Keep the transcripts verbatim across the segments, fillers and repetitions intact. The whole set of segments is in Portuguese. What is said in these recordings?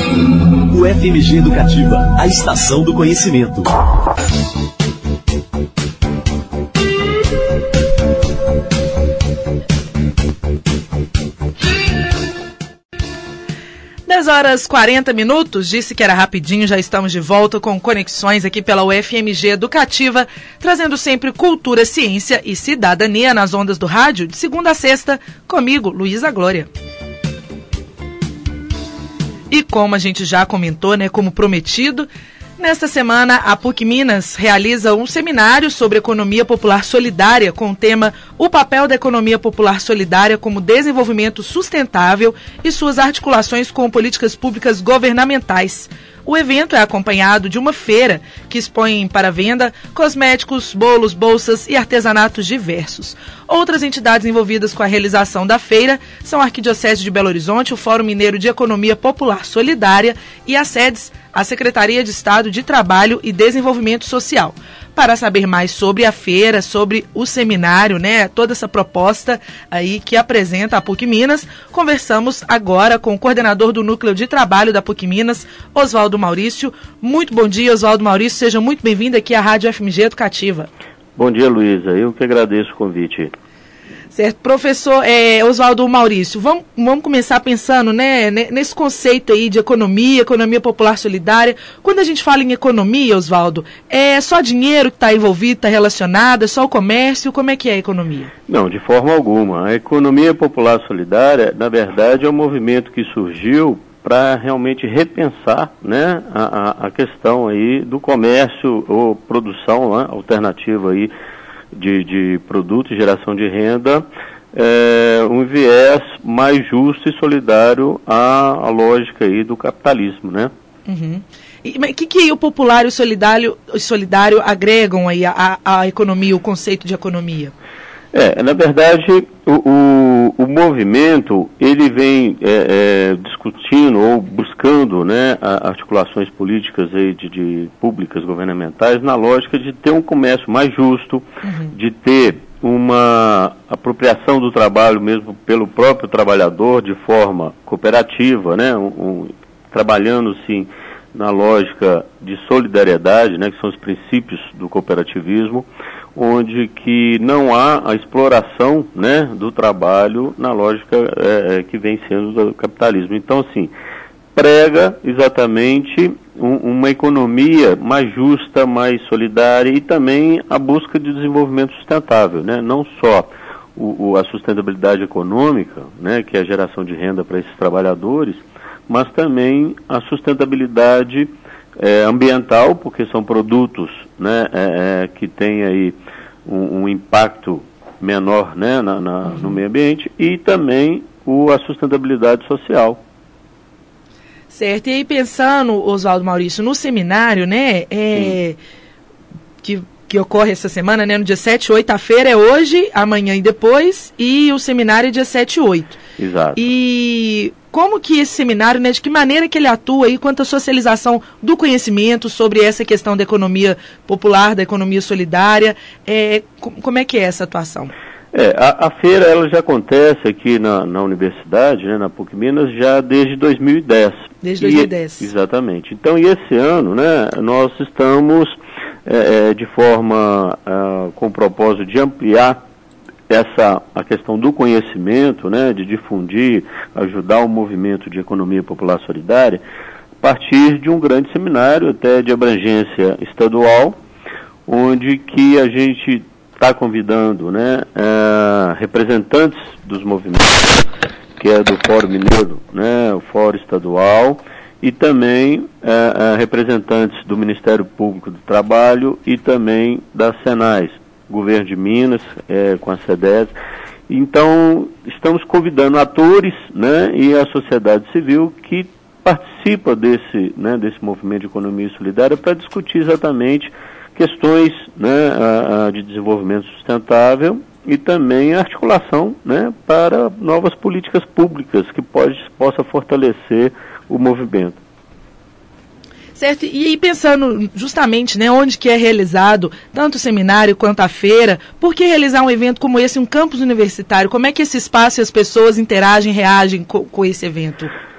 U F M G Educativa, a estação do conhecimento. dez horas e quarenta minutos, disse que era rapidinho, já estamos de volta com conexões aqui pela U F M G Educativa, trazendo sempre cultura, ciência e cidadania nas ondas do rádio, de segunda a sexta, comigo, Luísa Glória. E como a gente já comentou, né, como prometido, nesta semana a PUC Minas realiza um seminário sobre economia popular solidária com o tema O papel da economia popular solidária como desenvolvimento sustentável e suas articulações com políticas públicas governamentais. O evento é acompanhado de uma feira que expõe para venda cosméticos, bolos, bolsas e artesanatos diversos. Outras entidades envolvidas com a realização da feira são a Arquidiocese de Belo Horizonte, o Fórum Mineiro de Economia Popular Solidária e as sedes, a Secretaria de Estado de Trabalho e Desenvolvimento Social. Para saber mais sobre a feira, sobre o seminário, né, toda essa proposta aí que apresenta a PUC Minas, conversamos agora com o coordenador do Núcleo de Trabalho da PUC Minas, Oswaldo Maurício. Muito bom dia, Oswaldo Maurício, seja muito bem-vindo aqui à Rádio F M G Educativa. Bom dia, Luísa, eu que agradeço o convite. Certo, professor é, Oswaldo Maurício, vamos, vamos começar pensando, né, nesse conceito aí de economia, economia popular solidária. Quando a gente fala em economia, Oswaldo, é só dinheiro que está envolvido, está relacionado, é só o comércio? Como é que é a economia? Não, de forma alguma. A economia popular solidária, na verdade, é um movimento que surgiu para realmente repensar, né, a, a questão aí do comércio ou produção, né, alternativa aí, De, de produtos e geração de renda, é, um viés mais justo e solidário à, à lógica aí do capitalismo, né? Uhum. E o que, que o popular e o solidário, o solidário agregam aí à, à economia, o conceito de economia? É, na verdade, o, o, o movimento, ele vem é, é, discutindo ou buscando, né, articulações políticas aí de, de públicas governamentais na lógica de ter um comércio mais justo, uhum. de ter uma apropriação do trabalho mesmo pelo próprio trabalhador de forma cooperativa, né, um, um, trabalhando sim na lógica de solidariedade, né, que são os princípios do cooperativismo, onde que não há a exploração, né, do trabalho na lógica é, que vem sendo do capitalismo. Então, assim, prega exatamente um, uma economia mais justa, mais solidária e também a busca de desenvolvimento sustentável, né, não só o, o, a sustentabilidade econômica, né, que é a geração de renda para esses trabalhadores, mas também a sustentabilidade é, ambiental, porque são produtos, né, é, é, que têm aí um, um impacto menor, né, na, na, uhum. no meio ambiente, e também o, a sustentabilidade social. Certo, e aí pensando, Oswaldo Maurício, no seminário, né, é, que, que ocorre essa semana, né, no dia sete e oito, a feira é hoje, amanhã e depois, e o seminário é dia sete e oito. Exato. E como que esse seminário, né, de que maneira que ele atua aí quanto à socialização do conhecimento sobre essa questão da economia popular, da economia solidária, é, como é que é essa atuação? É, a, a feira ela já acontece aqui na, na universidade, né, na PUC Minas, já desde dois mil e dez. Desde dois mil e dez. E, exatamente. Então, e esse ano, né, nós estamos é, de forma, é, com o propósito de ampliar essa, a questão do conhecimento, né, de difundir, ajudar o movimento de economia popular solidária, a partir de um grande seminário, até de abrangência estadual, onde que a gente está convidando, né, uh, representantes dos movimentos, que é do Fórum Mineiro, né, o Fórum Estadual, e também uh, uh, representantes do Ministério Público do Trabalho e também da Senais, Governo de Minas, é, com a SEDES. Então, estamos convidando atores, né, e a sociedade civil que participa desse, né, desse movimento de economia solidária para discutir exatamente questões, né, a, a de desenvolvimento sustentável e também a articulação, né, para novas políticas públicas que pode, possa fortalecer o movimento. Certo, e aí pensando justamente, né, onde que é realizado tanto o seminário quanto a feira, por que realizar um evento como esse, um campus universitário? Como é que esse espaço e as pessoas interagem, reagem com, com esse evento?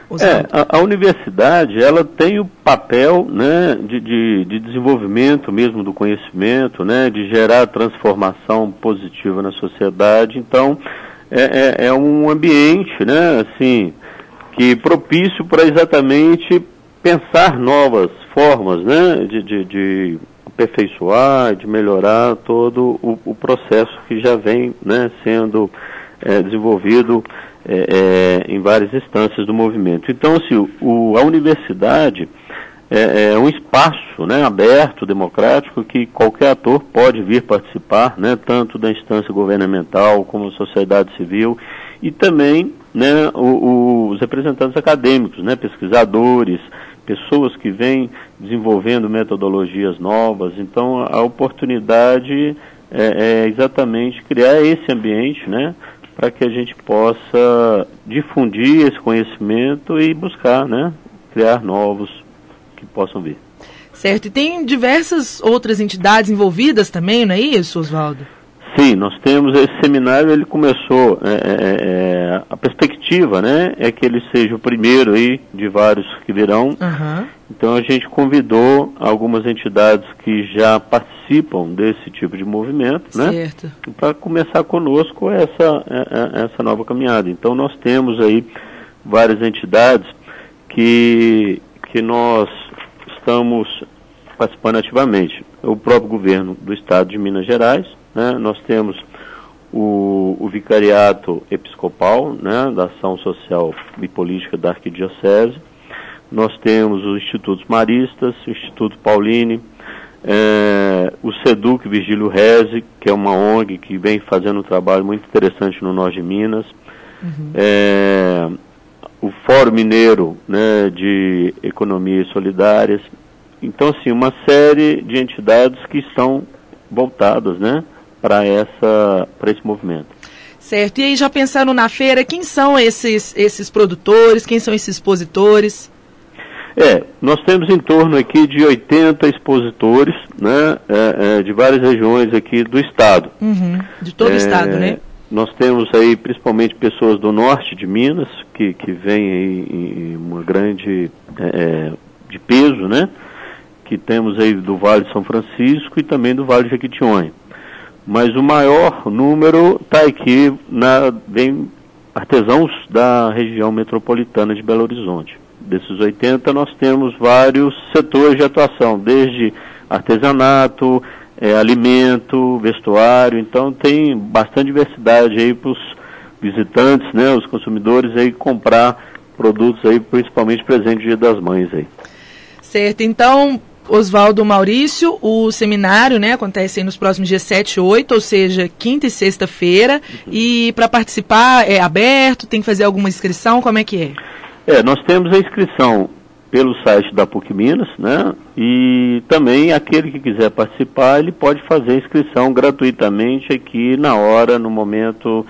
É, a, a universidade, ela tem o papel, né, de, de, de desenvolvimento mesmo do conhecimento, né, de gerar transformação positiva na sociedade. Então, é, é, é um ambiente, né, assim, que propício para exatamente pensar novas formas, né, de, de, de aperfeiçoar, de melhorar todo o, o processo que já vem, né, sendo é, desenvolvido É, é, em várias instâncias do movimento. Então, assim, o, a universidade é, é um espaço, né, aberto, democrático, que qualquer ator pode vir participar, né, tanto da instância governamental como da sociedade civil, e também, né, o, o, os representantes acadêmicos, né, pesquisadores, pessoas que vêm desenvolvendo metodologias novas. Então, a, a oportunidade é, é exatamente criar esse ambiente, né, para que a gente possa difundir esse conhecimento e buscar, né, criar novos que possam vir. Certo, e tem diversas outras entidades envolvidas também, não é isso, Oswaldo? Sim, nós temos esse seminário, ele começou, é, é, a perspectiva, né, é que ele seja o primeiro aí de vários que virão. Uhum. Então a gente convidou algumas entidades que já participam desse tipo de movimento, né, para começar conosco essa, essa nova caminhada. Então nós temos aí várias entidades que, que nós estamos participando ativamente. O próprio governo do estado de Minas Gerais, né, nós temos o, o Vicariato Episcopal, né, da Ação Social e Política da Arquidiocese. Nós temos os Institutos Maristas, o Instituto Pauline, é, o SEDUC Virgílio Reze, que é uma O N G que vem fazendo um trabalho muito interessante no norte de Minas. Uhum. É, o Fórum Mineiro, né, de Economias Solidárias. Então, assim, uma série de entidades que estão voltadas, né, para essa, para esse movimento. Certo. E aí, já pensando na feira, quem são esses, esses produtores, quem são esses expositores? É, nós temos em torno aqui de oitenta expositores, né, é, é, de várias regiões aqui do estado. Uhum, de todo é, o estado, né? Nós temos aí principalmente pessoas do norte de Minas, que, que vêm aí em uma grande, é, de peso, né? Que temos aí do Vale de São Francisco e também do Vale de Jequitinhonha. Mas o maior número está aqui, na, vem artesãos da região metropolitana de Belo Horizonte. Desses oitenta, nós temos vários setores de atuação, desde artesanato, é, alimento, vestuário. Então tem bastante diversidade aí para os visitantes, né, os consumidores aí comprar produtos aí, principalmente presente Dia das Mães aí. Certo, então, Oswaldo Maurício, o seminário, né, acontece aí nos próximos dias sete e oito, ou seja, quinta e sexta-feira, uhum. E para participar é aberto, tem que fazer alguma inscrição, como é que é? É, nós temos a inscrição pelo site da PUC Minas, né, e também aquele que quiser participar, ele pode fazer a inscrição gratuitamente aqui na hora, no momento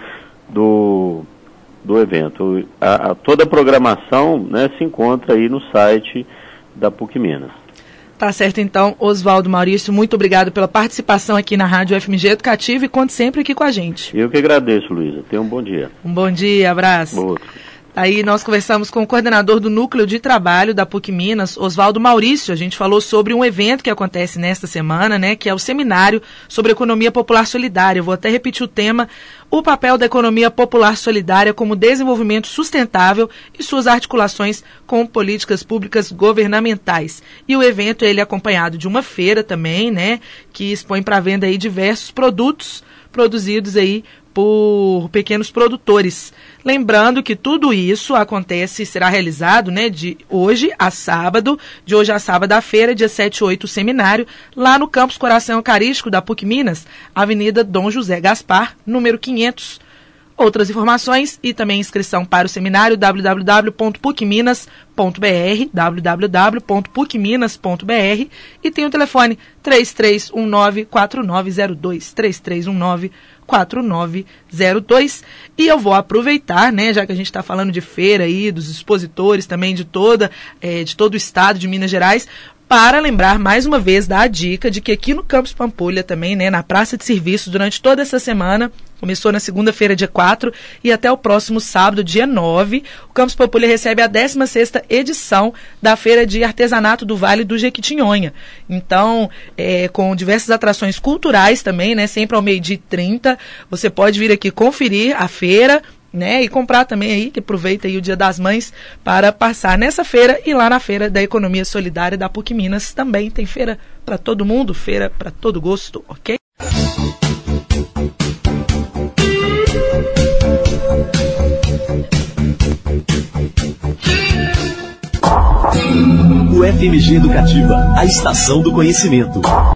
do, do evento. A, a, toda a programação, né, se encontra aí no site da PUC Minas. Tá certo, então, Oswaldo Maurício, muito obrigado pela participação aqui na Rádio F M G Educativa e conte sempre aqui com a gente. Eu que agradeço, Luísa. Tenha um bom dia. Um bom dia, abraço. Outro. Aí nós conversamos com o coordenador do Núcleo de Trabalho da PUC Minas, Oswaldo Maurício. A gente falou sobre um evento que acontece nesta semana, né, que é o Seminário sobre Economia Popular Solidária. Eu vou até repetir o tema: o papel da economia popular solidária como desenvolvimento sustentável e suas articulações com políticas públicas governamentais. E o evento ele é acompanhado de uma feira também, né, que expõe para venda aí diversos produtos produzidos aí por pequenos produtores. Lembrando que tudo isso acontece e será realizado, né, de hoje a sábado, de hoje a sábado a feira, dia sete e oito, o seminário, lá no Campus Coração Eucarístico da PUC Minas, Avenida Dom José Gaspar, número quinhentos. Outras informações e também inscrição para o seminário w w w ponto puc minas ponto b r, w w w ponto puc minas ponto b r, e tem o telefone três três um nove, quatro nove zero dois, três três um nove, quatro nove zero dois. E eu vou aproveitar, né, já que a gente está falando de feira aí, dos expositores também de toda, é, de todo o estado de Minas Gerais, para lembrar mais uma vez da dica de que aqui no Campus Pampulha também, né, na Praça de Serviços, durante toda essa semana, Começou na segunda-feira, dia quatro, e até o próximo sábado, dia nove, o Campus Pampulha recebe a décima sexta edição da Feira de Artesanato do Vale do Jequitinhonha. Então, é, com diversas atrações culturais também, né, sempre ao meio-dia e trinta, você pode vir aqui conferir a feira, né, e comprar também aí, que aproveita aí o Dia das Mães para passar nessa feira e lá na Feira da Economia Solidária da PUC Minas também tem feira para todo mundo, feira para todo gosto, ok? U F M G Educativa, a estação do conhecimento.